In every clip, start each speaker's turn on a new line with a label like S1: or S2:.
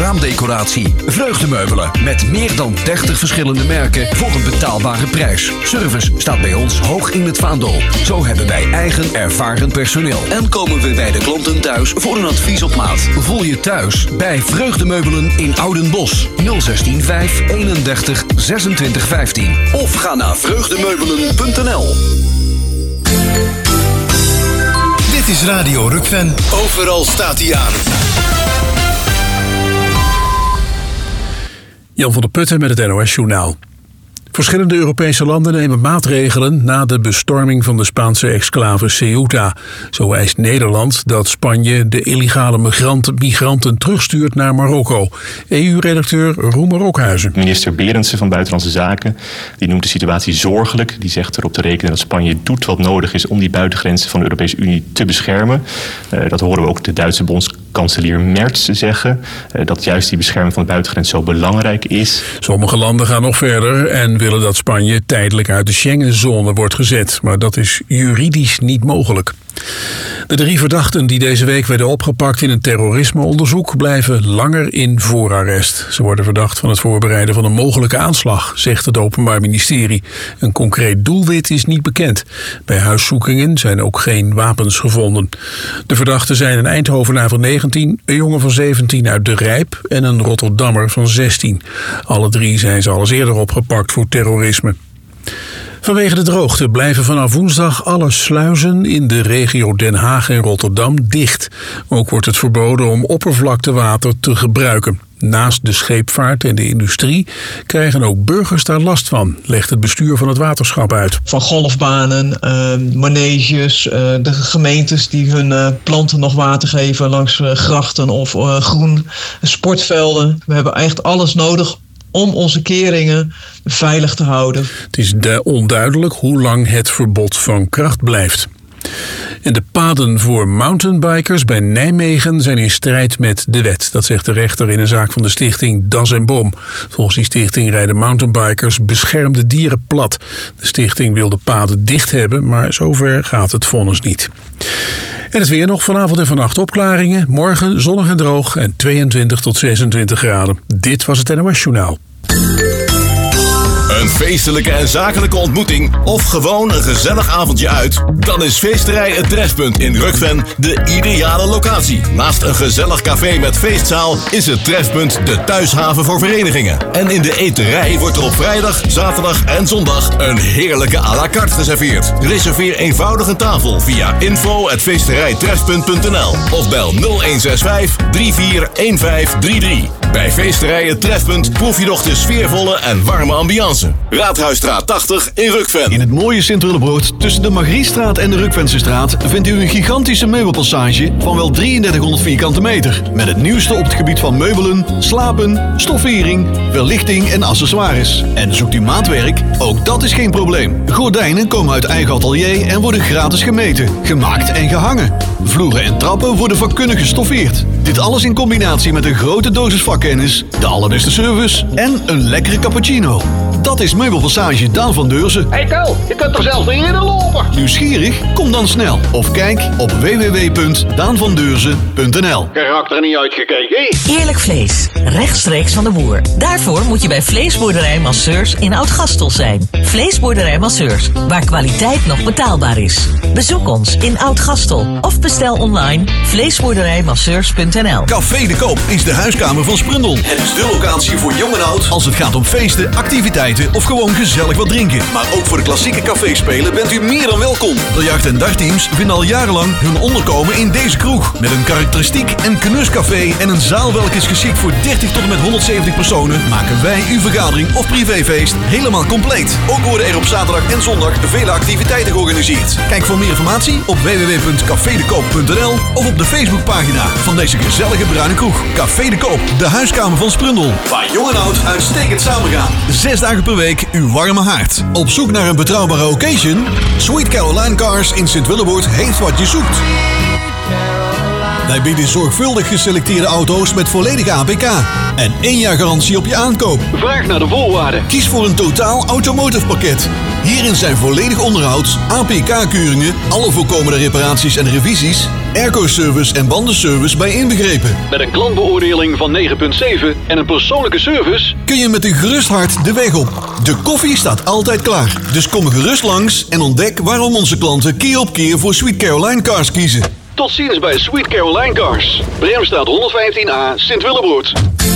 S1: raamdecoratie. Vreugdemeubelen met meer dan 30 verschillende merken voor een betaalbare prijs. Service staat bij ons hoog in het vaandel. Zo hebben wij eigen ervaren personeel. En komen we bij de klanten thuis voor een advies op maat. Voel je thuis bij Vreugdemeubelen in Oudenbosch. 016 5 31 26 15. Of ga naar vreugdemeubelen.nl.
S2: Dit is Radio Rukven. Overal staat hij aan.
S3: Jan van der Putten met het NOS-journaal. Verschillende Europese landen nemen maatregelen na de bestorming van de Spaanse exclave Ceuta. Zo eist Nederland dat Spanje de illegale migranten terugstuurt naar Marokko. EU-redacteur Roemer Okhuizen.
S4: Minister Berendsen van Buitenlandse Zaken die noemt de situatie zorgelijk. Die zegt erop te rekenen dat Spanje doet wat nodig is om die buitengrenzen van de Europese Unie te beschermen. Dat horen we ook de Duitse bondskanselier Merz zeggen. Dat juist die bescherming van de buitengrens zo belangrijk is.
S3: Sommige landen gaan nog verder en willen dat Spanje tijdelijk uit de Schengenzone wordt gezet. Maar dat is juridisch niet mogelijk. De 3 verdachten die deze week werden opgepakt in een terrorismeonderzoek blijven langer in voorarrest. Ze worden verdacht van het voorbereiden van een mogelijke aanslag, zegt het Openbaar Ministerie. Een concreet doelwit is niet bekend. Bij huiszoekingen zijn ook geen wapens gevonden. De verdachten zijn een Eindhovenaar van 19, een jongen van 17 uit De Rijp en een Rotterdammer van 16. Alle 3 zijn ze al eens eerder opgepakt voor terrorisme. Vanwege de droogte blijven vanaf woensdag alle sluizen in de regio Den Haag en Rotterdam dicht. Ook wordt het verboden om oppervlaktewater te gebruiken. Naast de scheepvaart en de industrie krijgen ook burgers daar last van, legt het bestuur van het waterschap uit.
S5: Van golfbanen, maneges, de gemeentes die hun planten nog water geven langs grachten of groen, sportvelden. We hebben echt alles nodig om onze keringen veilig te houden.
S3: Het is onduidelijk hoe lang het verbod van kracht blijft. En de paden voor mountainbikers bij Nijmegen zijn in strijd met de wet. Dat zegt de rechter in een zaak van de stichting Das en Boom. Volgens die stichting rijden mountainbikers beschermde dieren plat. De stichting wil de paden dicht hebben, maar zover gaat het vonnis niet. En het weer nog vanavond en vannacht opklaringen. Morgen zonnig en droog en 22 tot 26 graden. Dit was het NOS Journaal.
S2: Een feestelijke en zakelijke ontmoeting of gewoon een gezellig avondje uit? Dan is Feesterij Het Trefpunt in Rukven de ideale locatie. Naast een gezellig café met feestzaal is het Trefpunt de thuishaven voor verenigingen. En in de eterij wordt er op vrijdag, zaterdag en zondag een heerlijke à la carte geserveerd. Reserveer eenvoudig een tafel via info@feesterijtrefpunt.nl of bel 0165 341533. Bij Feesterij Het Trefpunt proef je nog de sfeervolle en warme ambiance. Raadhuisstraat 80 in Rukven.
S6: In het mooie Sint-Willebroord tussen de Margriestraat en de Rukvensestraat vindt u een gigantische meubelpassage van wel 3300 vierkante meter. Met het nieuwste op het gebied van meubelen, slapen, stoffering, verlichting en accessoires. En zoekt u maatwerk? Ook dat is geen probleem. Gordijnen komen uit eigen atelier en worden gratis gemeten, gemaakt en gehangen. Vloeren en trappen worden vakkundig gestoffeerd. Dit alles in combinatie met een grote dosis vakkennis, de allerbeste service en een lekkere cappuccino. Dat is Meubelpassage Daan van Deurzen.
S7: Hey Ko, je kunt er zelfs niet in lopen.
S6: Nieuwsgierig? Kom dan snel. Of kijk op www.daanvandeurzen.nl.
S7: Je raakt er niet uitgekeken.
S8: Eerlijk vlees, rechtstreeks van de boer. Daarvoor moet je bij Vleesboerderij Masseurs in Oud-Gastel zijn. Vleesboerderij Masseurs, waar kwaliteit nog betaalbaar is. Bezoek ons in Oud-Gastel of bestel online vleesboerderijmasseurs.nl.
S6: Café de Koop is de huiskamer van Sprundel. Het is de locatie voor jong en oud als het gaat om feesten, activiteiten of gewoon gezellig wat drinken. Maar ook voor de klassieke caféspelen bent u meer dan welkom. De jacht- en dagteams vinden al jarenlang hun onderkomen in deze kroeg. Met een karakteristiek en knuscafé en een zaal welke is geschikt voor 30 tot en met 170 personen, maken wij uw vergadering of privéfeest helemaal compleet. Ook worden er op zaterdag en zondag vele activiteiten georganiseerd. Kijk voor meer informatie op www.cafedekoop.nl of op de Facebookpagina van deze gezellige bruine kroeg. Café de Koop, de huiskamer van Sprundel. Waar jong en oud uitstekend samengaan. 6 dagen per week uw warme haard. Op zoek naar een betrouwbare occasion? Sweet Caroline Cars in Sint-Willebroord heeft wat je zoekt. Wij bieden zorgvuldig geselecteerde auto's met volledige APK en 1 jaar garantie op je aankoop.
S7: Vraag naar de voorwaarden.
S6: Kies voor een totaal automotive pakket. Hierin zijn volledig onderhoud, APK-keuringen, alle voorkomende reparaties en revisies, airco-service en bandenservice bij inbegrepen.
S7: Met een klantbeoordeling van 9,7 en een persoonlijke service
S6: Kun je met een gerust hart de weg op. De koffie staat altijd klaar. Dus kom gerust langs en ontdek waarom onze klanten keer op keer voor Sweet Caroline Cars kiezen.
S7: Tot ziens bij Sweet Caroline Cars. Bremstraat 115A, Sint-Willebroord.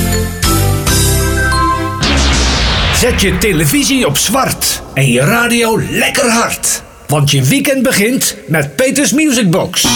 S9: Zet je televisie op zwart en je radio lekker hard. Want je weekend begint met Peters Music Box.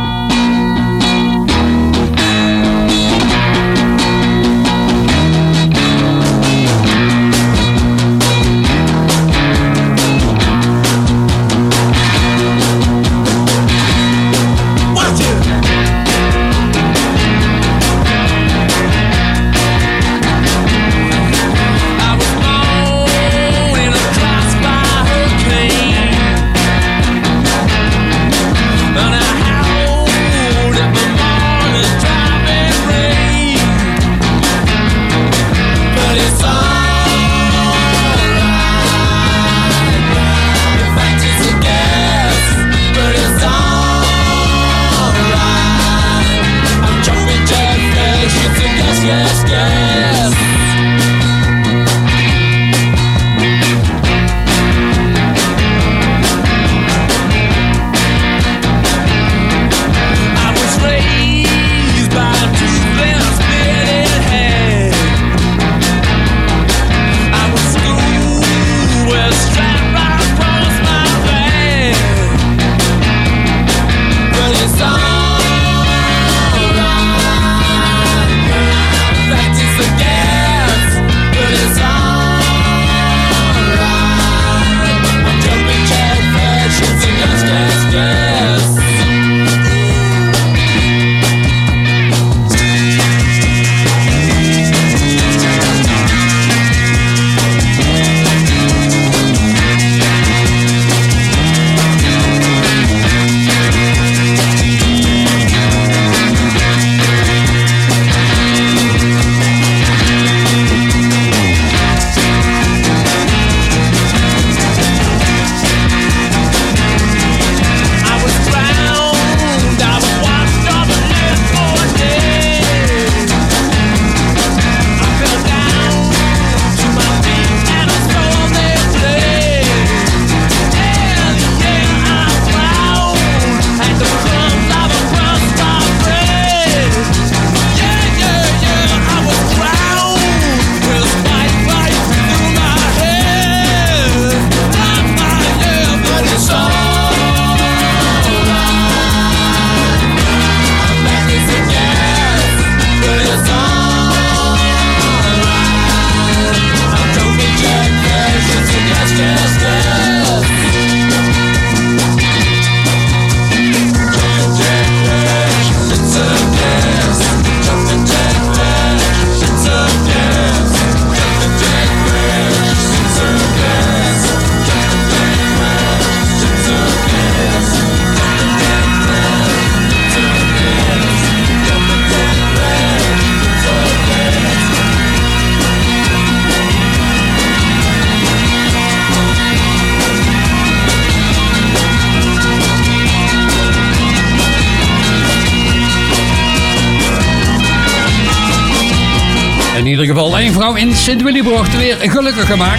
S10: In ieder geval 1 vrouw in Sint-Willebroord weer gelukkig gemaakt.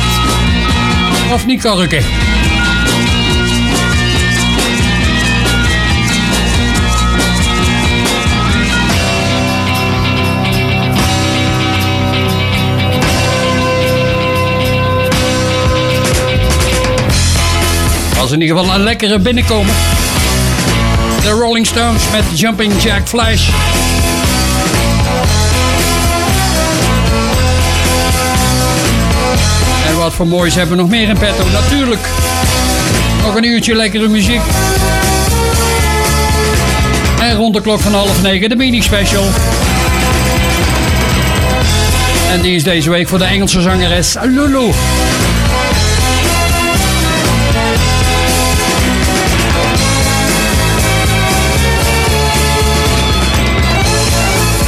S10: Of niet, Karrukke? Was in ieder geval een lekkere binnenkomen. De Rolling Stones met Jumping Jack Flash. En wat voor moois hebben we nog meer in petto? Natuurlijk. Nog een uurtje lekkere muziek. En rond de klok van 8:30 de mini-special. En die is deze week voor de Engelse zangeres Lulu.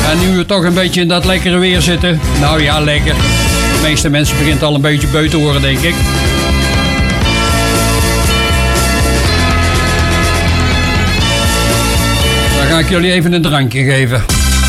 S10: En nu we toch een beetje in dat lekkere weer zitten. Nou ja, lekker. De meeste mensen beginnen al een beetje beu te worden, denk ik. Dan ga ik jullie even een drankje geven.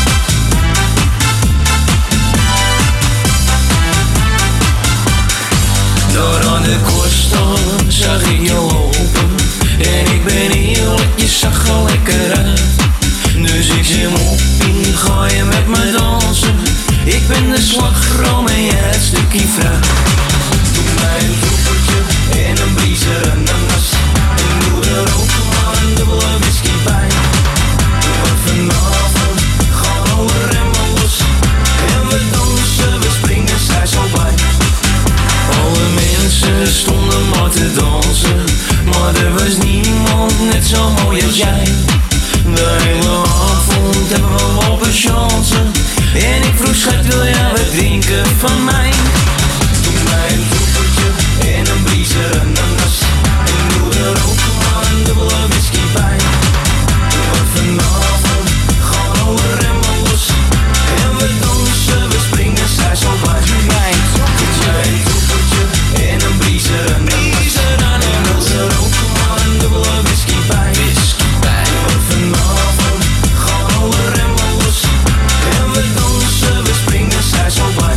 S11: Door aan de koorstaan zag ik je lopen. En ik ben eerlijk, je zag er lekker uit. Dus ik zie hem op en ga je met me dansen. Ik ben de slagroom en jij het stukje fruit. Doe mij een troepertje en een briezer en een nas. En doe er ook maar een dubbele whisky bij. Want vanavond gaan alle remmen los. En we dansen, we springen, zij zo bij. Alle mensen stonden maar te dansen. Maar er was niemand net zo mooi als jij. De hele avond hebben we lopen chansen. En ik vroeg schat, wil jij wat drinken van mij? Doe mij een troepertje en een briezer en een nas. En doe er ook maar een dubbele whisky bij. Want vanavond gaan alle remmen los. En we dansen, we springen, zij zo bij. Doe mij een troepertje en een briezer en een nas. En doe er ook maar een dubbele whisky bij. Want vanavond gaan alle remmen los. En we dansen, we springen, zij zo bij.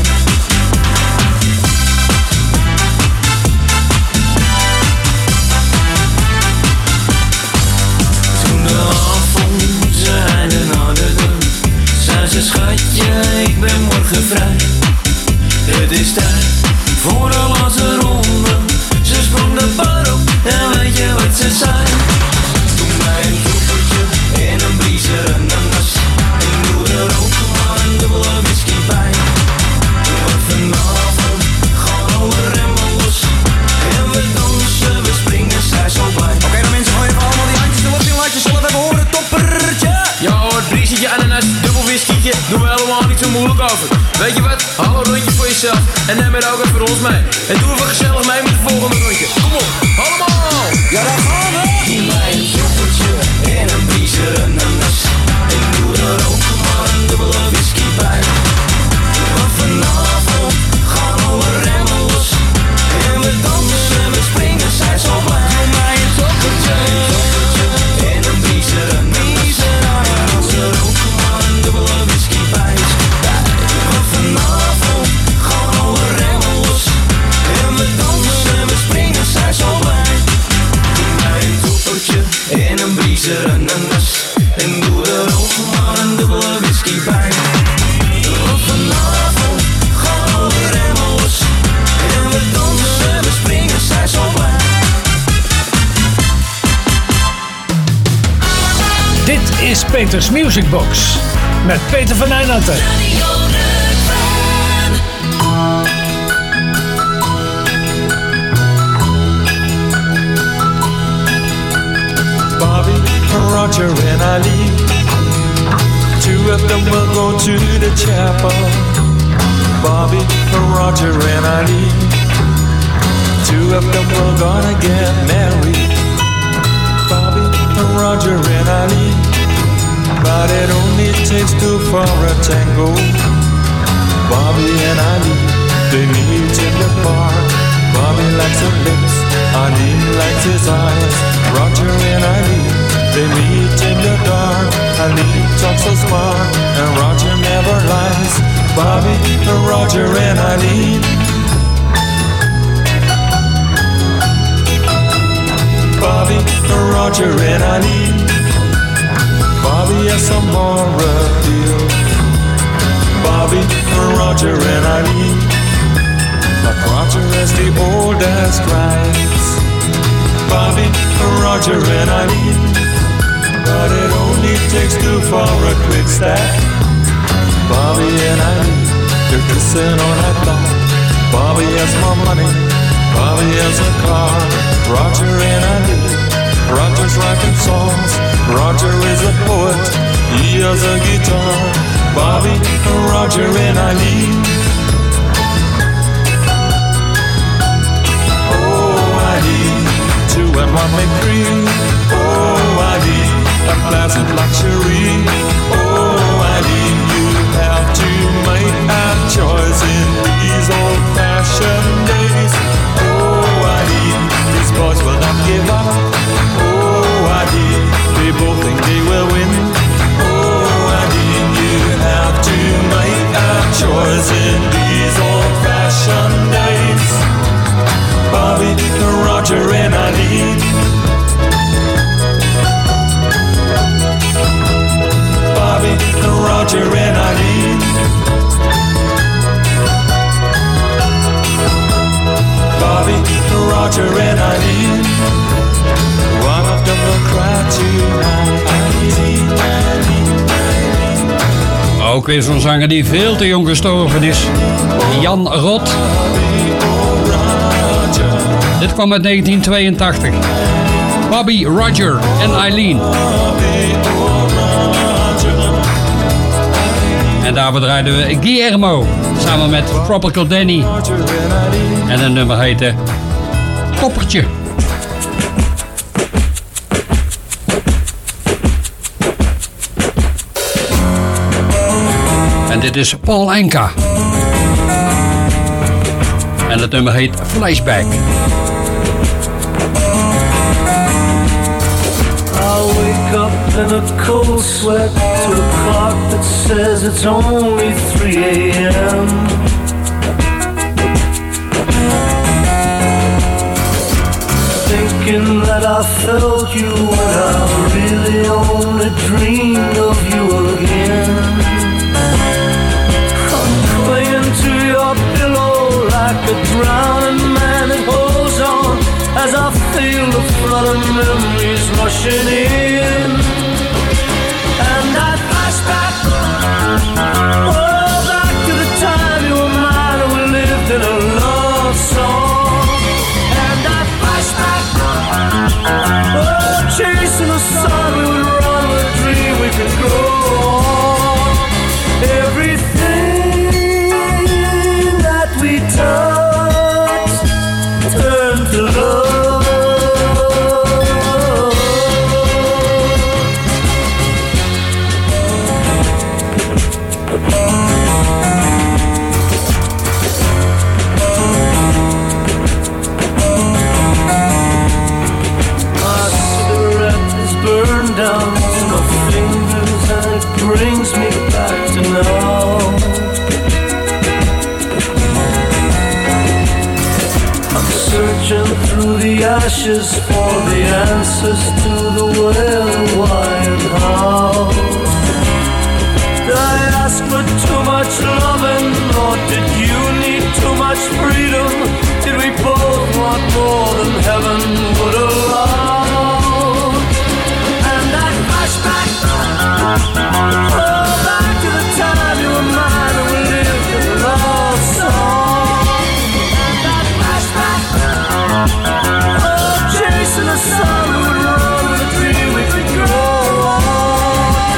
S11: Toen de avond zijn einde naderde, zei ze schatje, ik ben morgen vrij. Het is tijd voor de laatste ronde. Ze sprong de bar op en weet je wat ze zei? Doe mij een troepertje en een briezer en een nas. En doe er ook maar een dubbele whisky bij. Want vanavond gaan alle remmen los. En we dansen, we springen, zij zo bij. Oké, dan mensen, gooi even allemaal die handjes erop in. Laat je zelf even horen, toppertje. Ja hoor, briesetje, ananas, dubbel whiskytje. Doen we helemaal niet zo moeilijk over. Weet je wat? Hou een rondje voor jezelf. En neem er ook even voor ons mee. En doe even gezellig mee met het volgende rondje. Kom op, allemaal! Ja, daar gaan we! Doe mij een troepertje en een briezer en een nas. En doe er ook maar een dubbele whisky bij. Want vanavond gaan alle remmen los. En we dansen en we springen, zij zo blij. Doe mij een troepertje en een briezer en een nas. En doe er ook maar een dubbele whisky bij. Want vanavond gaan alle remmen los. En we dansen en we springen, zij zo blij. Doe mij een troepertje en een briezer en een nas. En doe er ook maar een dubbele whisky bij. Want vanavond gaan alle remmen los. En we dansen en we springen, zij zo blij.
S9: Dit is Peters Music Box met Peter van Eijnatten.
S12: Bobby, Roger and Ali, two of them will go to the chapel. Bobby, Roger and Ali, two of them will gonna get married. Bobby, Roger and Ali, but it only takes two for a tango. Bobby and Ali, they meet in the bar. Bobby likes her lips, Ali likes his eyes. Roger and Ali, they meet in the dark. Ali talks so smart, and Roger never lies. Bobby, Roger and Ali. Bobby, Roger and Ali. Bobby has some more appeal. Bobby, Roger and Ali. But Roger has the oldest rights. Bobby, Roger and Ali. But it only takes two for a quick stack. Bobby and Ali, they're kissing on that lawn. Bobby has more money. Bobby has a car. Roger and Ali. Roger's writing songs. Roger is a poet. He has a guitar. Bobby, Roger and Ali. Oh, Ali, two and one make three. Oh, Ali, a pleasant luxury. Oh, Ali, you Roger and Eileen. One of them will cry tonight.
S10: Ook weer zo'n zanger die veel te jong gestorven is. Jan Rot. Dit kwam uit 1982. Bobby, Roger en Eileen. En daarvoor draaiden we Guillermo samen met Tropical Danny. En een nummer heette Koppertje. En dit is Paul Anka. En het nummer heet Flashback.
S11: I'll wake up in a cold sweat to a clock that says it's only 3 a.m. Thinking that I felt you when I really only dreamed of you again. I'm clinging to your pillow like a drowning man that holds on as I feel the flood of memories rushing in. And I flashback, oh, back to the time you were mine and we lived in a love song. And I flashback, oh, chasing the sun, we would run with a dream we could go on. Everything that we touched turned to love. Down to my fingers and it brings me back to now. I'm searching through the ashes for the answers to the where, why and how. Did I ask for too much loving or did you need too much freedom? Did we both want more than heaven would allow? Flashback, oh, back to the time you were mine and we lived in a love song. And that flashback, oh, chasing the sun, we would run with a dream we could go on.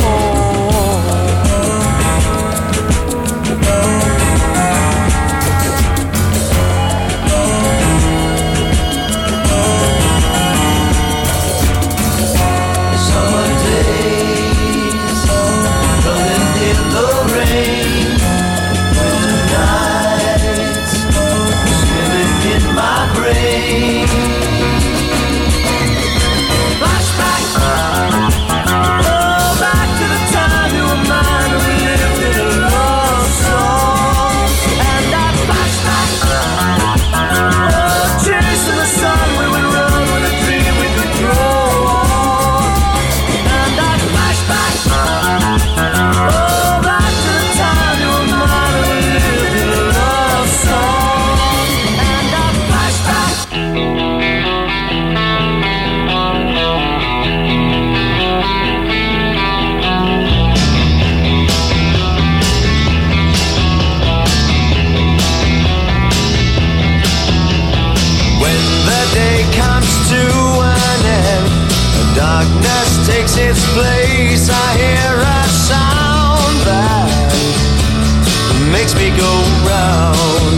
S11: Its place, I hear a sound that makes me go round.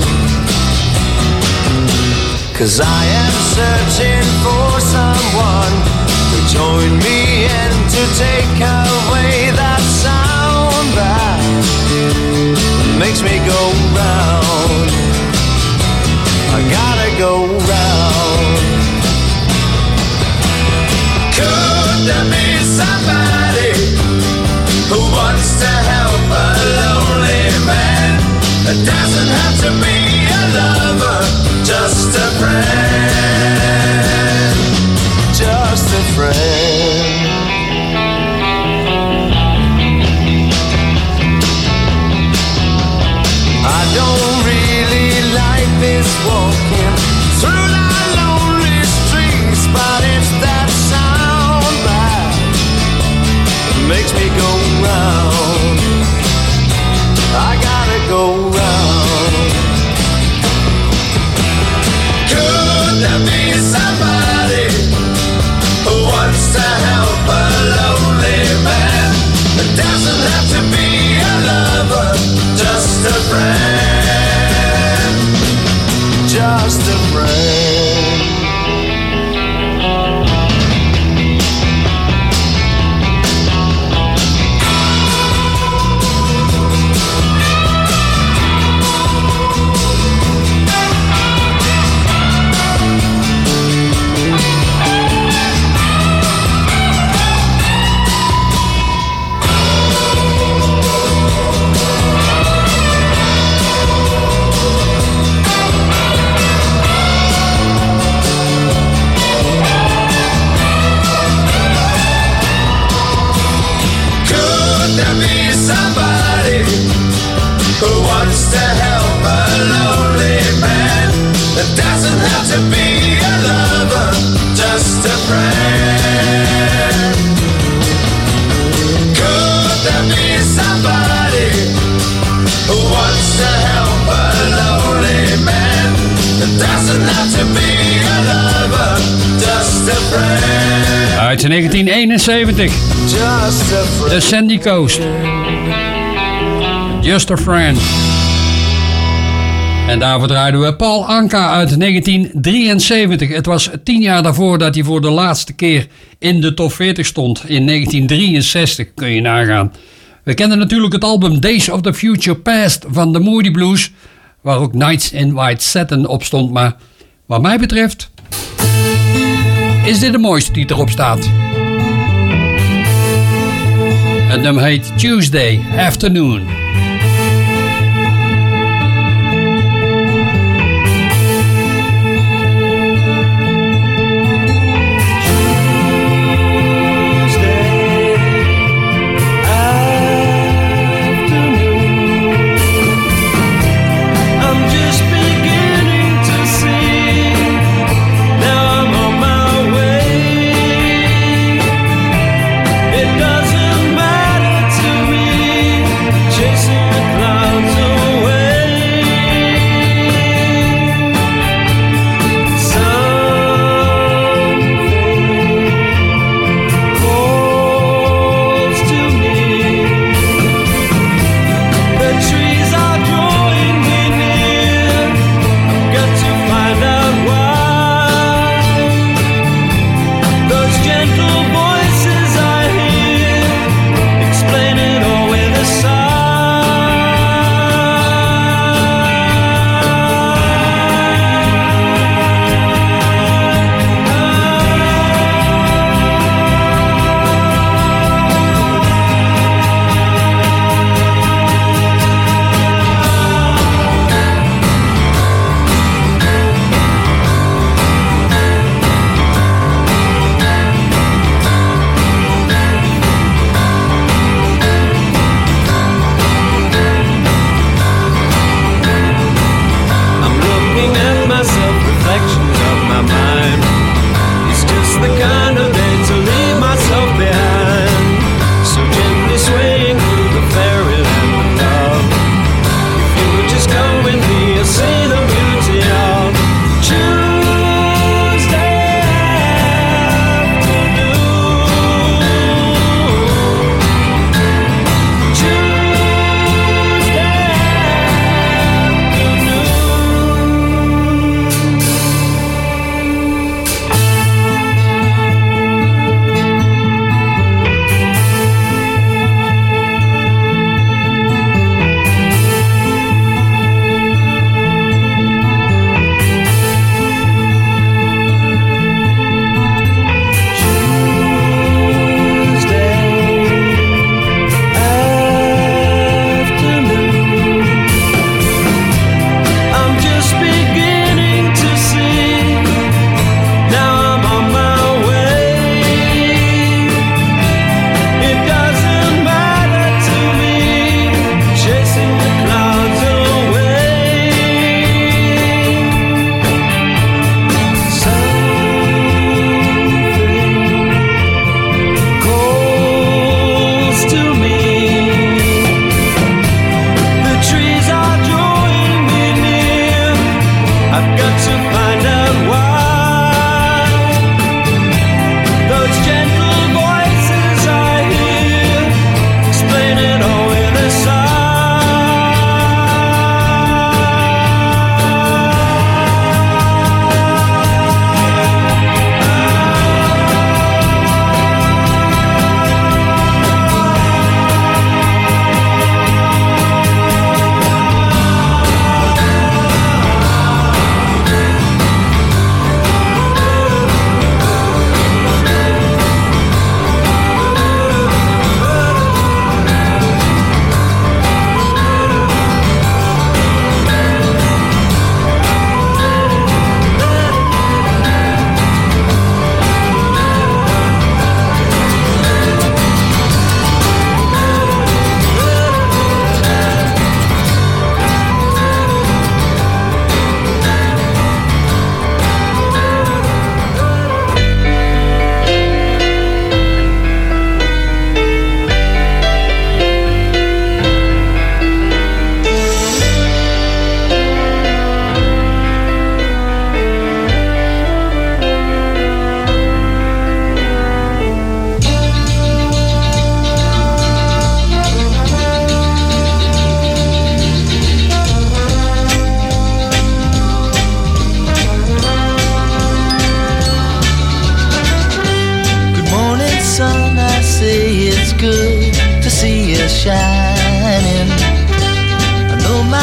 S11: 'Cause I am searching for someone to join me and to take away that sound that makes me go round. I gotta go round. Could there be somebody who wants to help a lonely man? It doesn't have to be a lover, just a friend, just a friend. I don't really like this walking through the go round. Could there be somebody who wants to help a lonely man? It doesn't have to be a lover, just a friend, just a friend. Who wants to help a lonely man? It doesn't have to be a lover, just a friend. Could there be somebody who wants to help a lonely man? It doesn't have to be a lover, just a friend.
S10: Uit 1971. De Sandy Coast. Just a Friend. En daarvoor draaiden we Paul Anka uit 1973. Het was 10 jaar daarvoor dat hij voor de laatste keer in de top 40 stond. In 1963, kun je nagaan. We kennen natuurlijk het album Days of the Future Past van de Moody Blues, waar ook Nights in White Satin op stond. Maar wat mij betreft is dit de mooiste die erop staat. Het nummer heet Tuesday Afternoon.
S11: Chase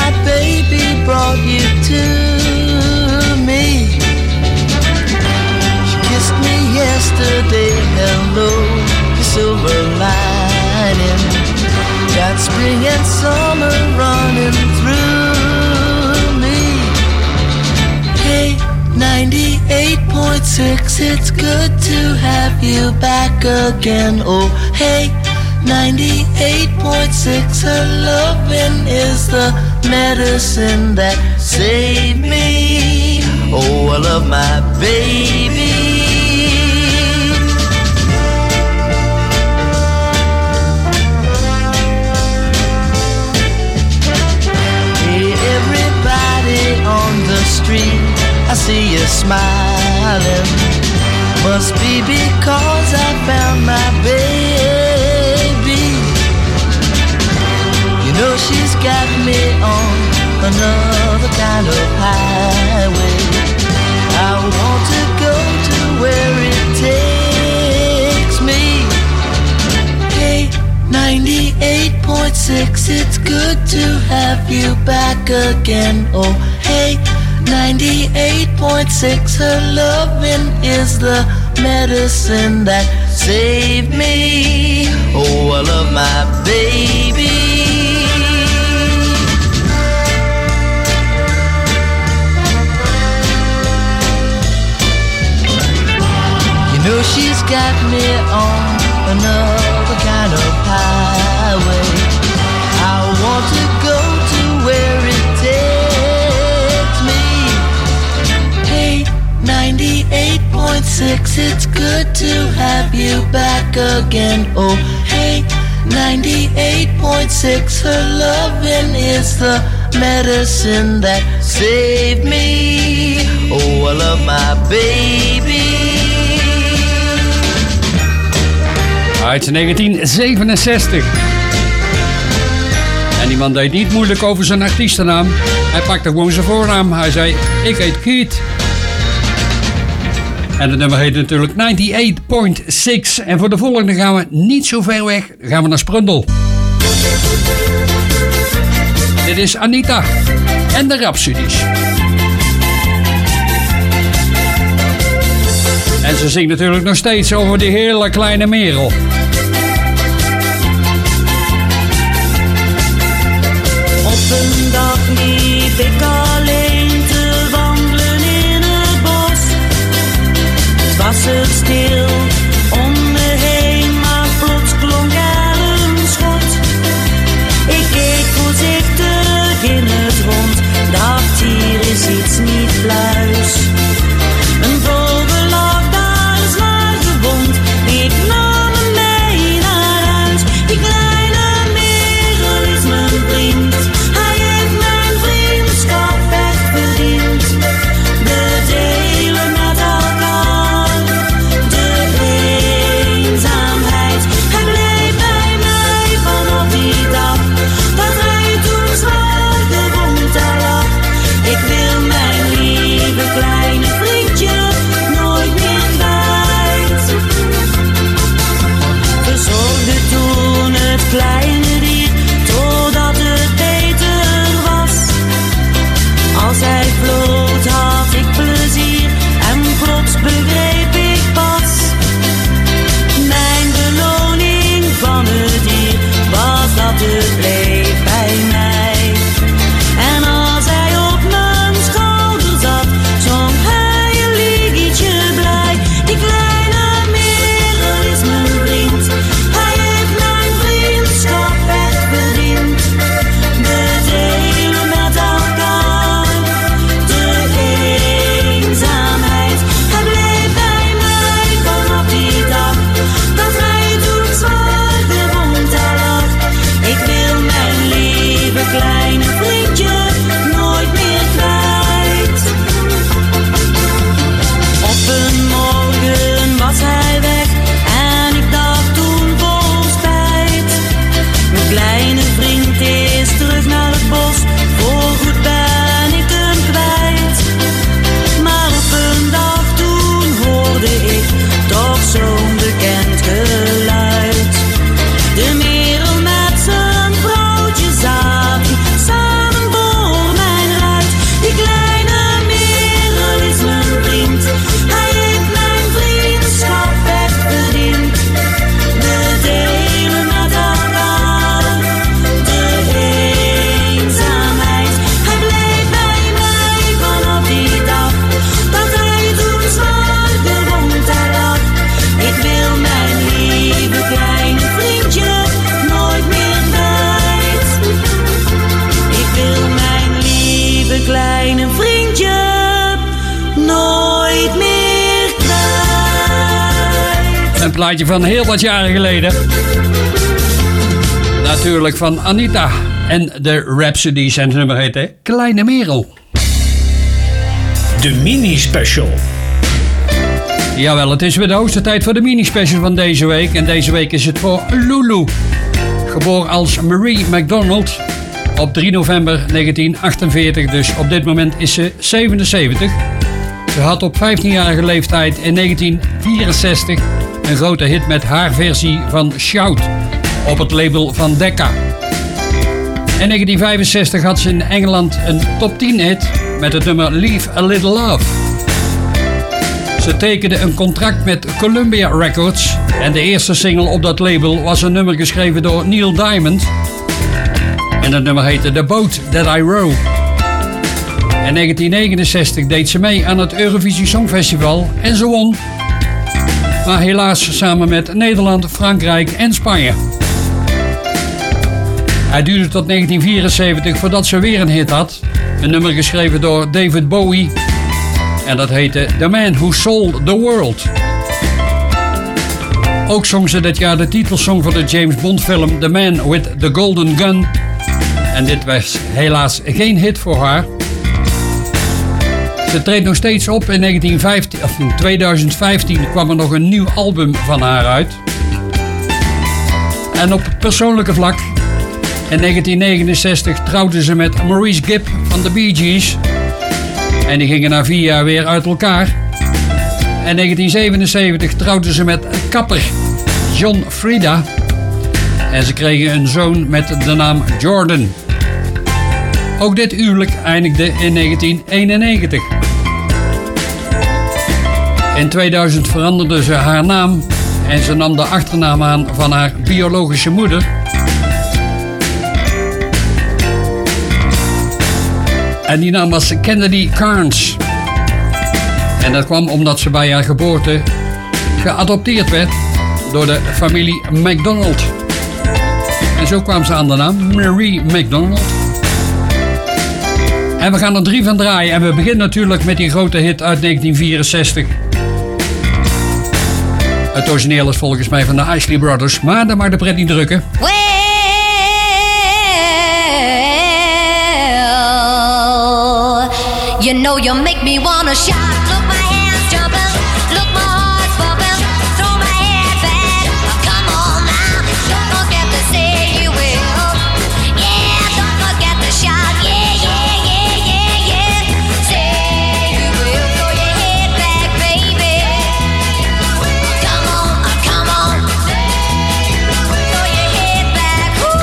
S13: my baby brought you to me. She kissed me yesterday, hello, the silver lining. Got spring and summer running through me. Hey, 98.6, it's good to have you back again. Oh, hey, 98.6, her loving is the medicine that saved me. Oh, I love my baby. Hey, everybody on the street, I see you smiling. Must be because I found my baby. You know she's got me on another kind of highway. I want to go to where it takes me. Hey, 98.6, it's good to have you back again. Oh, hey, 98.6, her loving is the medicine that saved me. Oh, I love my baby. You know she's got me on another kind of highway. I want to go to where it takes me. Hey, 98.6, it's good to have you back again. Oh, hey, 98.6, her loving is the medicine that saved me. Oh, I love my baby.
S10: Uit 1967. En die man deed niet moeilijk over zijn artiestennaam. Hij pakte gewoon zijn voornaam. Hij zei, ik heet Keith. En het nummer heet natuurlijk 98.6. En voor de volgende gaan we niet zo ver weg. Gaan we naar Sprundel. Dit is Anita en de Rhapsodies. En ze zingt natuurlijk nog steeds over die hele kleine Merel.
S14: Op een dag liep ik alleen te wandelen in het bos. Het was het stil om me heen, maar plots klonk er een schot. Ik keek voorzichtig in het rond, dacht hier is iets niet pluis. Een vogel lag daar zwaar gewond, ik nam hem mee naar huis. Die kleine Merel is mijn vriend, hij heeft
S10: plaatje van heel wat jaren geleden. Natuurlijk van Anita en de Rhapsodies. En het nummer heet hè? Kleine Merel.
S9: De mini-special.
S10: Jawel, het is weer de hoogste tijd voor de mini-special van deze week. En deze week is het voor Lulu. Geboren als Marie McDonald op 3 november 1948. Dus op dit moment is ze 77. Ze had op 15-jarige leeftijd in 1964 een grote hit met haar versie van Shout op het label van Decca. In 1965 had ze in Engeland een top 10 hit met het nummer Leave a Little Love. Ze tekende een contract met Columbia Records en de eerste single op dat label was een nummer geschreven door Neil Diamond. En dat nummer heette The Boat That I Row. In 1969 deed ze mee aan het Eurovisie Songfestival en ze won. Maar helaas samen met Nederland, Frankrijk en Spanje. Het duurde tot 1974 voordat ze weer een hit had. Een nummer geschreven door David Bowie. En dat heette The Man Who Sold the World. Ook zong ze dit jaar de titelsong van de James Bond film The Man with the Golden Gun. En dit was helaas geen hit voor haar. Ze treedt nog steeds op. In 2015 kwam er nog een nieuw album van haar uit. En op persoonlijke vlak. In 1969 trouwde ze met Maurice Gibb van de Bee Gees. En die gingen na 4 jaar weer uit elkaar. In 1977 trouwde ze met kapper John Frieda. En ze kregen een zoon met de naam Jordan. Ook dit huwelijk eindigde in 1991. In 2000 veranderde ze haar naam en ze nam de achternaam aan van haar biologische moeder. En die naam was Kennedy Carnes. En dat kwam omdat ze bij haar geboorte geadopteerd werd door de familie McDonald. En zo kwam ze aan de naam Marie McDonald. En we gaan er 3 van draaien. En we beginnen natuurlijk met die grote hit uit 1964. Het origineel is volgens mij van de Isley Brothers. Maar dan mag de pret niet drukken.
S15: Well, you know you make me wanna shout. Look, my hands jumping. Look, my heart's pumping. Throw my head back. Come on now. Don't forget to say you will. Yeah, don't forget to shout. Yeah, yeah, yeah, yeah, yeah. Say you will. Throw your head back, baby. Come on, come on. Throw your head back. Ooh.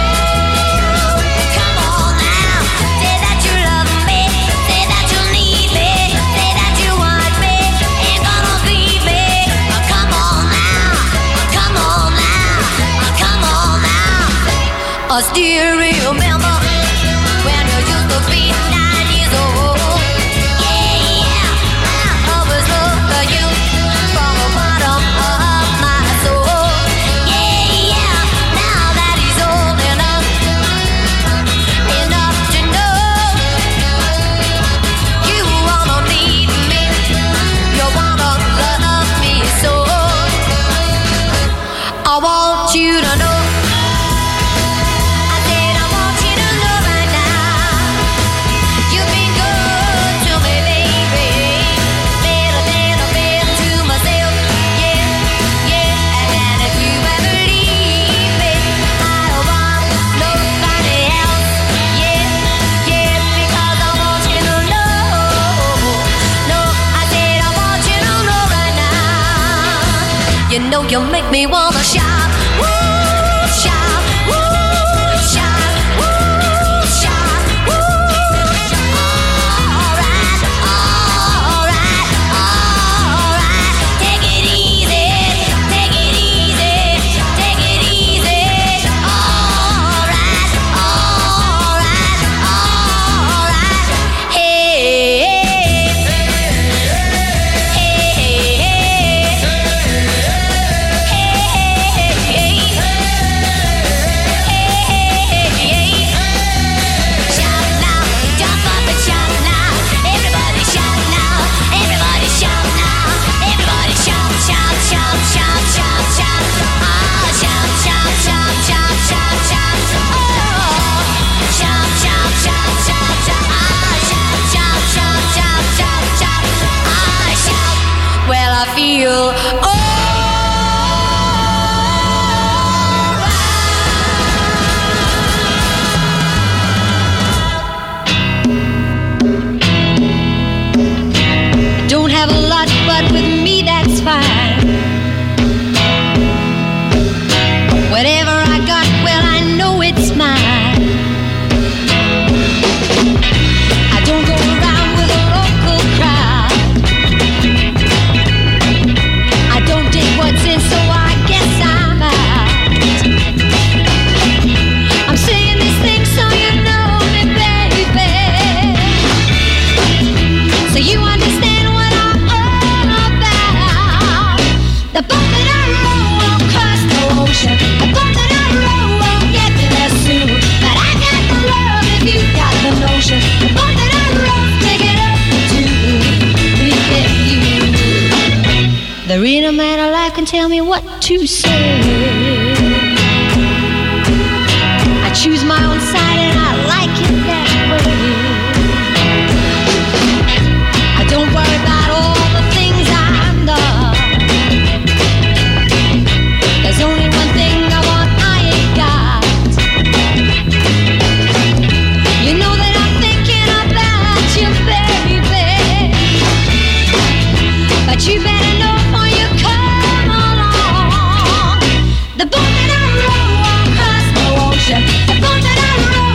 S15: Come on now. Say that you love me. Say that you need me. Say that you want me. Ain't gonna leave me. Come on now. Come on now. Come on now. I still remember when you used to be 9 years old. Yeah, yeah. I always loved you from the bottom of my soul. Yeah, yeah. Now that he's old enough to know you wanna leave me, you wanna love me so. I want you to know. I said I want you to know right now. You've been good to me, baby. Better to myself. Yeah, yeah. And if you ever leave me, I don't want nobody else. Yeah, yeah. Because I want you to know. No, I said I want you to know right now. You know you make me wanna shout. Woo, shout. Woo, shout. Woo, shout. Woo. All right, all right, all right. Take it easy, take it easy, take it easy. All right, all right, all right. Hey, hey, hey, hey, hey. I feel don't have a lot, but with me that's fine. Whatever I got, well, I know it's mine. I don't go around with a local crowd. I don't dig what's in, so I guess I'm out. I'm saying these things so you know me, baby, so you understand what I'm all about. The boat that I row won't cross the ocean. The boat that I row won't get me there soon. But I got the love if you got the notion. The boat that I row, take it up to get you. There ain't a man alive can tell me what to say. I choose my own side and I like it that way. I don't worry about all the things I'm done. There's only one thing I want I ain't got. You know that I'm thinking about you, baby, but you better know before you come along. The boat that I row won't cross the ocean. The boat that I row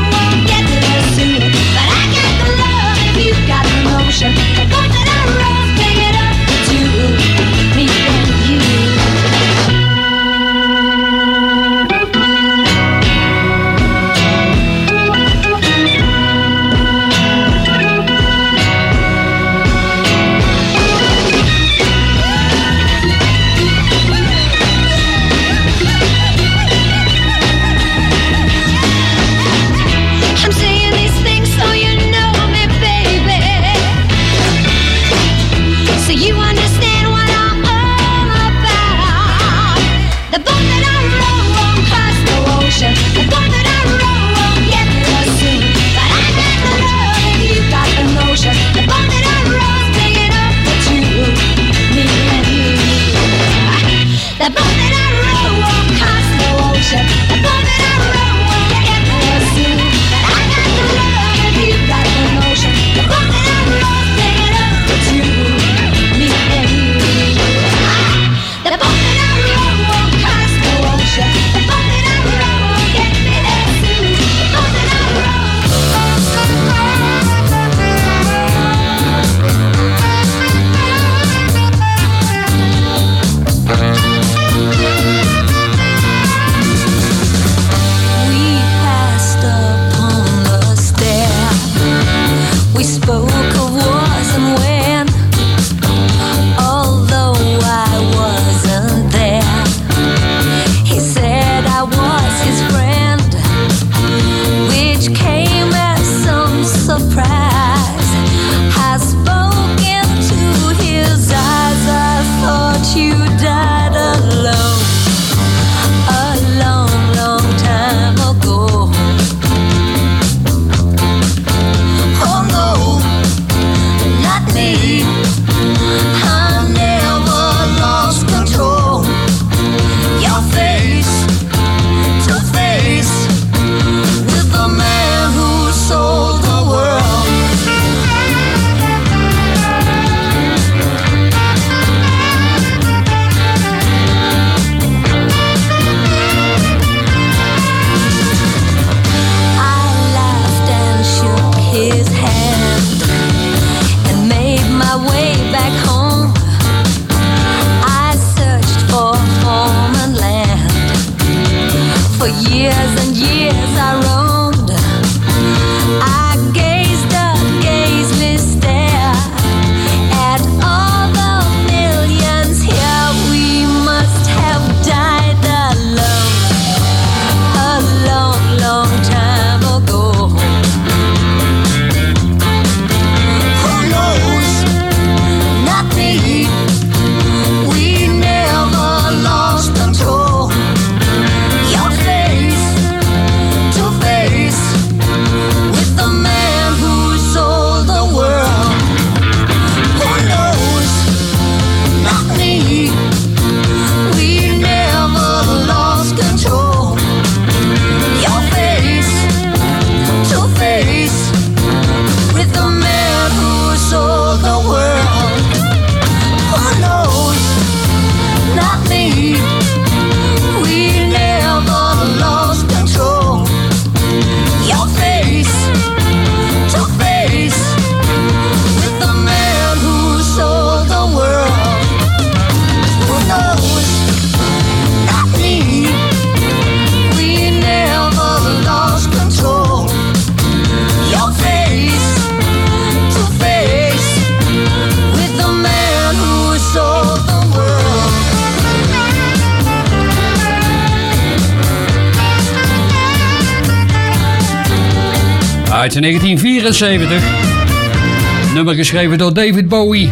S10: Uit 1974. Nummer geschreven door David Bowie.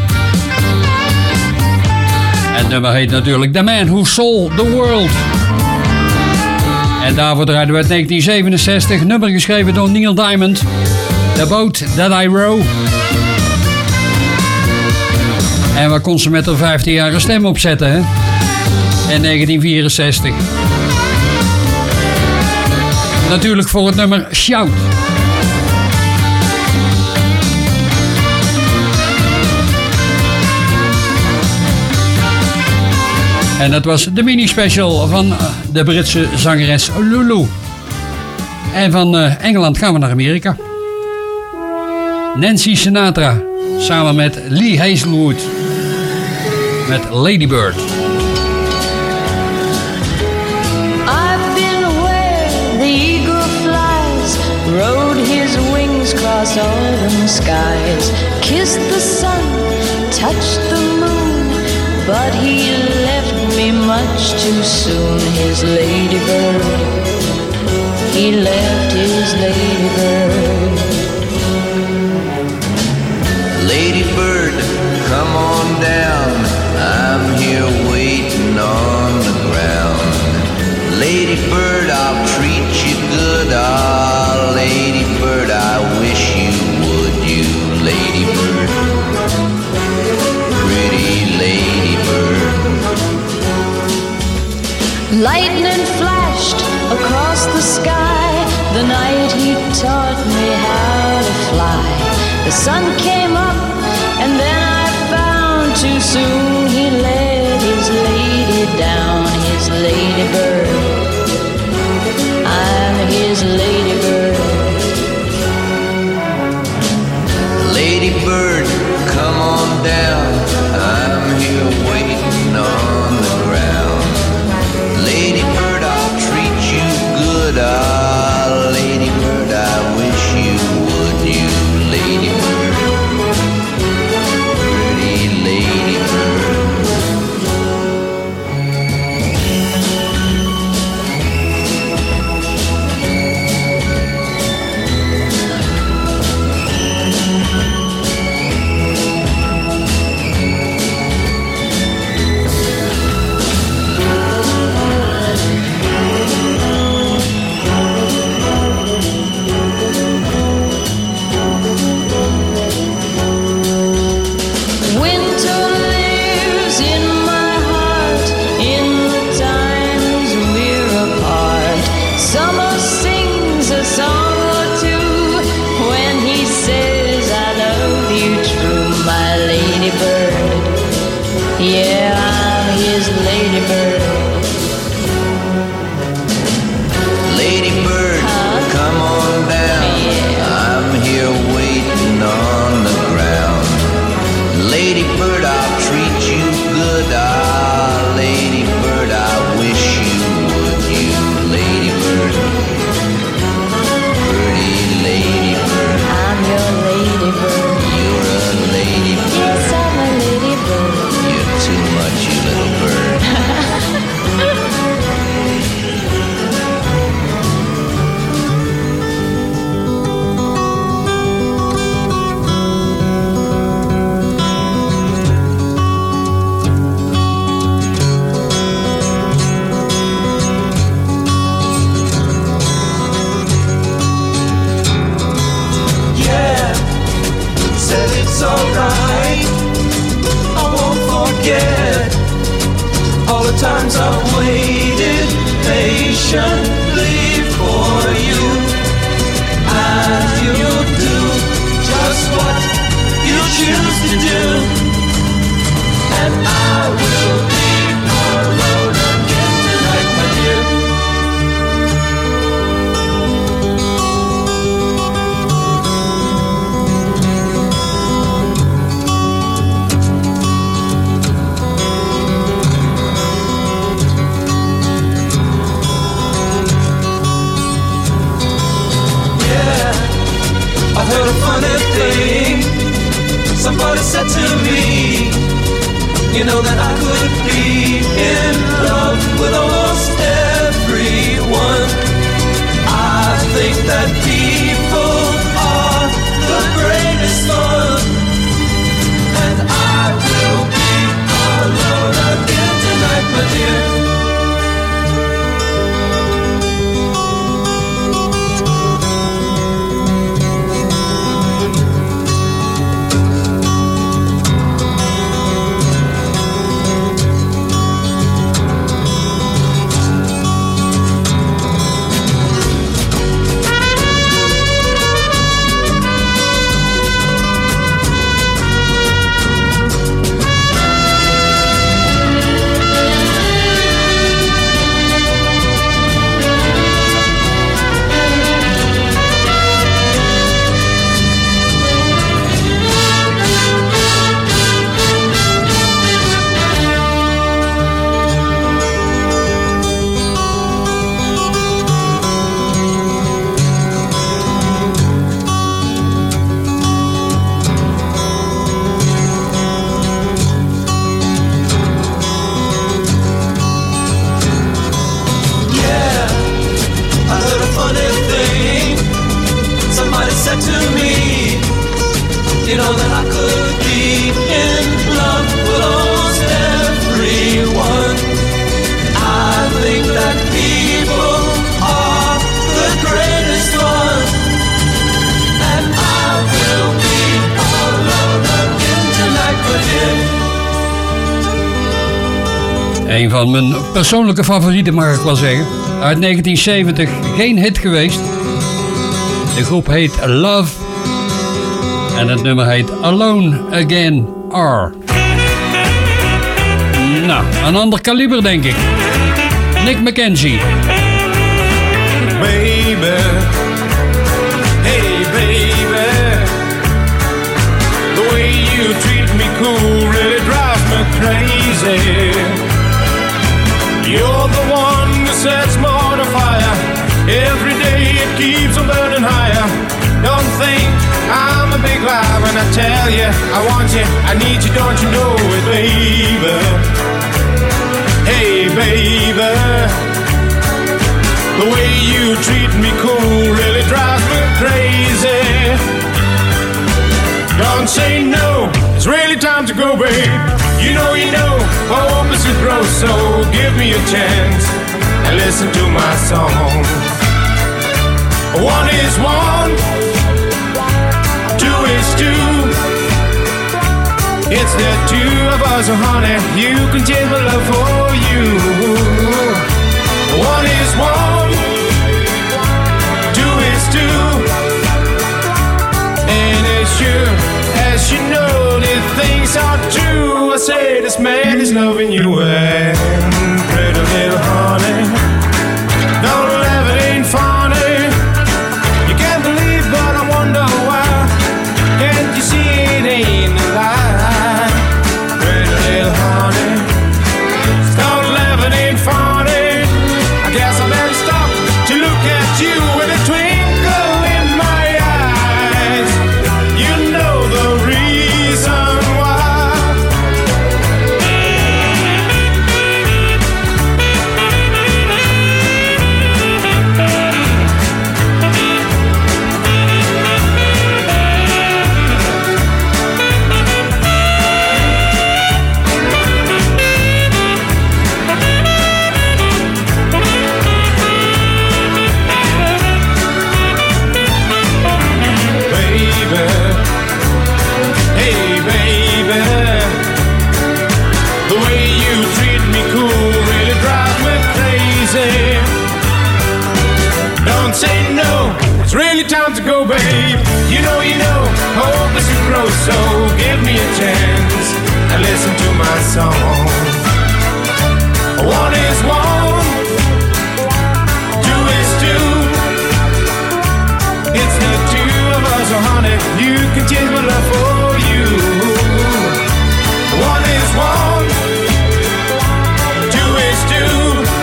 S10: En het nummer heet natuurlijk The Man Who Sold the World. En daarvoor draaiden we uit 1967. Nummer geschreven door Neil Diamond. The Boat That I Row. En waar kon ze met haar 15-jarige stem opzetten, hè? In 1964. Natuurlijk voor het nummer Shout. En dat was de mini-special van de Britse zangeres Lulu. En van Engeland gaan we naar Amerika. Nancy Sinatra samen met Lee Hazelwood met Lady Bird.
S14: I've been where the eagle flies, rode his wings across autumn skies, kissed the sun, touched the moon, but he left me much too soon. His ladybird, he left his ladybird.
S13: Ladybird, come on down, I'm here waiting on the ground. Ladybird, I'll treat you good, ah, Ladybird, I wish you would, you Ladybird, pretty Ladybird.
S14: Lightning flashed across the sky the night he taught me how to fly. The sun came up and then I found too soon he let his lady down, his ladybird. I'm his ladybird.
S13: Ladybird, come on down, I'm here waiting on the ground. Ladybird, I'll treat you good, ah, Ladybird, I wish you would, you Ladybird, pretty Ladybird.
S14: Yeah, I'm his ladybird.
S13: Ladybird, come on down, I'm here waiting on the ground. Ladybird, I'll treat you good, ah, Ladybird, I wish you would, you Ladybird, pretty Ladybird.
S14: I'm your ladybird.
S13: You're a ladybird.
S14: Yes, I'm a ladybird.
S13: You're too much, you little bird.
S12: Yeah, said it's alright. I won't forget all the times I've waited patiently for you. And you'll do just what you choose to do. And I will be alone again tonight, my dear. I heard a funny thing. Somebody said to me, you know that I could be in love with almost everyone. I think that people
S10: Een van mijn persoonlijke favorieten, mag ik wel zeggen. Uit 1970, geen hit geweest. De groep heet Love. En het nummer heet Alone Again R. Nou, een ander kaliber denk ik. Nick McKenzie.
S12: Baby, hey baby, the way you treat me cool really drives me crazy. You're the one that sets me on fire. Every day it keeps on burning higher. Don't think I'm a big lie when I tell you I want you, I need you, don't you know it, baby? Hey baby, the way you treat me cool really drives me crazy. Don't say no, it's really time to go, babe. You know, hope is to grow, so give me a chance and listen to my song. One is one, two is two. It's the two of us, honey, you can change my love for you. One is one, two is two. And as sure as you know that things are true, I say this man is loving you, and pretty little honey, don't laugh, it ain't funny. You can't believe, but I wonder why. Can't you see it ain't a lie? Pretty little honey, don't laugh, it ain't funny. I guess I better stop to look at you with a twinkle in my eyes. You know the reason why. It's really time to go, babe. You know, hope is to grow, so give me a chance and listen to my song. One is one, two is two. It's the two of us, oh honey, you can change my love for you. One is one, two is two.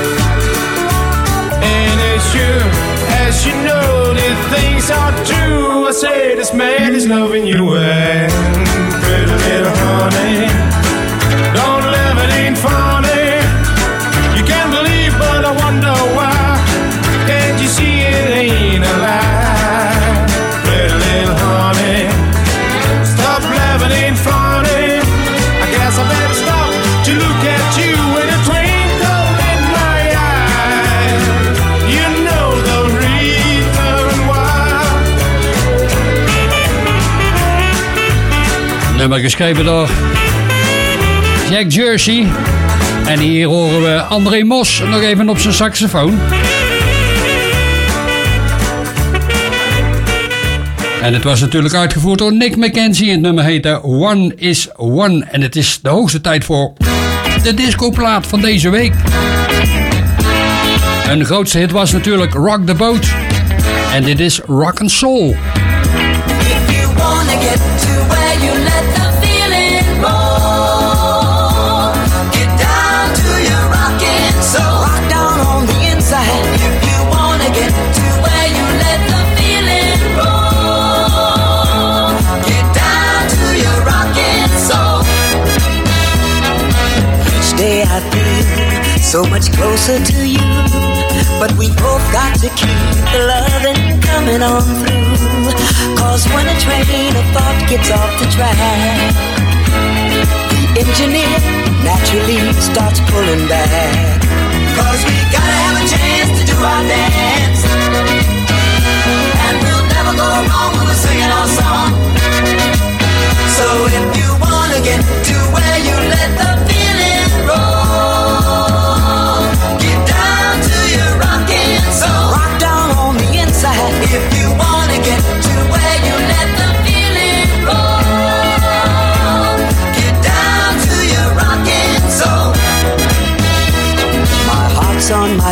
S12: And as sure as you know that things are true, I say this man is loving you, and pretty little honey, don't live, it ain't funny. You can't believe, but I wonder why. Can't you see it ain't a lie? Pretty little honey, stop laughing, it ain't funny. I guess I better stop to look at you with a twinkle in my eye. You know the reason why.
S10: Nummer geschreven door Jack Jersey. En hier horen we André Mos nog even op zijn saxofoon. En het was natuurlijk uitgevoerd door Nick McKenzie. Het nummer heette One is One. En het is de hoogste tijd voor de discoplaat van deze week. Hun grootste hit was natuurlijk Rock the Boat. En dit is Rock and Soul.
S11: If you wanna get to where you let the feeling roll, get down to your rockin' soul. Rock down on the inside. If you wanna get to where you let the feeling roll, get down to your rockin' soul.
S14: Each day I feel so much closer to you, but we both got to keep the loving coming on through. 'Cause when a train of thought gets off the track, the engineer naturally starts pulling back.
S11: 'Cause we gotta have a chance to do our dance, and we'll never go wrong when we're singing our song. So if you wanna get to where you let the feeling roll,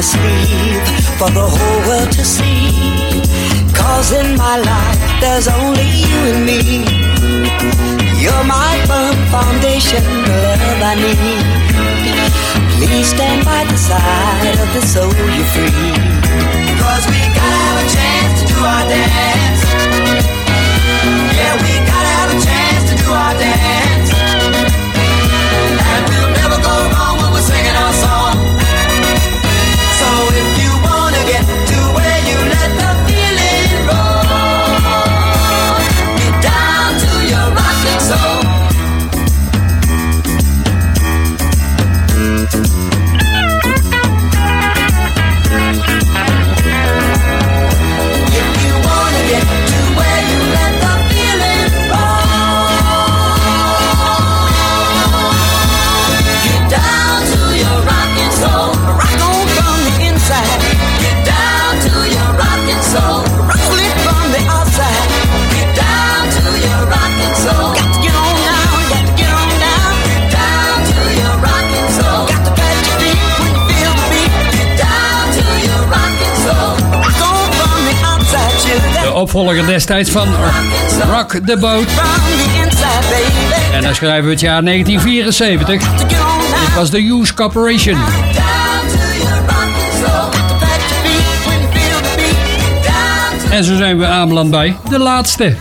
S14: sleeve for the whole world to see. 'Cause in my life there's only you and me. You're my firm foundation, the love I need. Please stand by the side of the soul you're free. 'Cause we gotta have a chance to do our dance. Yeah, we gotta have a chance to do our dance. And we'll never go wrong when we're singing our song. So if you wanna get to where you let the feeling roll, get down to your rocking soul. If you wanna get to where you let the feeling roll, get down to your rocking soul. Rock on from the inside. Get down to your rocking soul. Roll it from the outside. Get down to your rocking soul. Got to get on down, got to get on down. Get down to your rocking soul. Got to pat your feet when you feel the beat. Get down to your rocking soul. Rock on from the outside, sugar.
S10: De opvolger destijds van Rock the Boat. En dan schrijven we het jaar 1974. Dit was de Hughes Corporation. En zo zijn we aanbeland bij de laatste.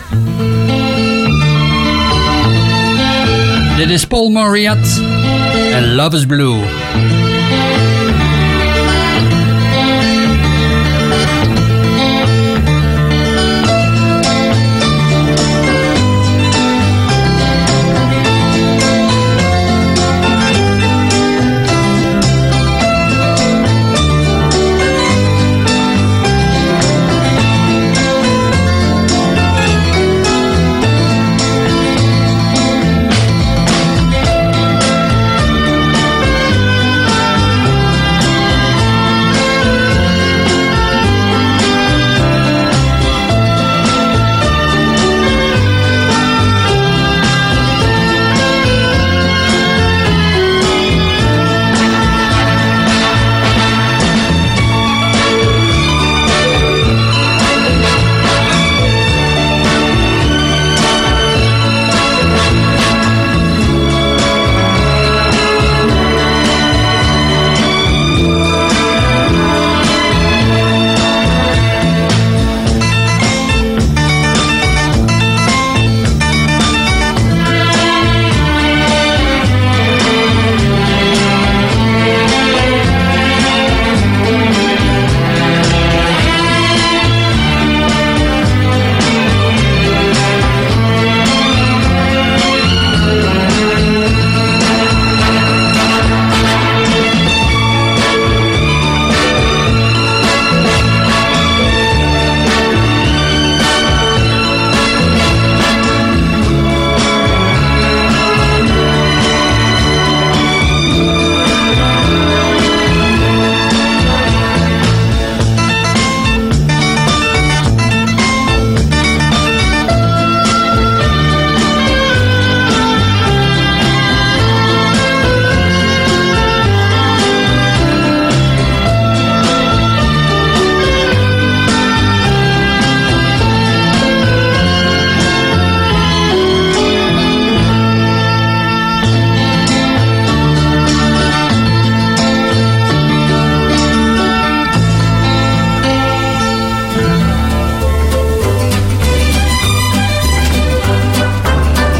S10: Dit is Paul Marriott en Love is Blue.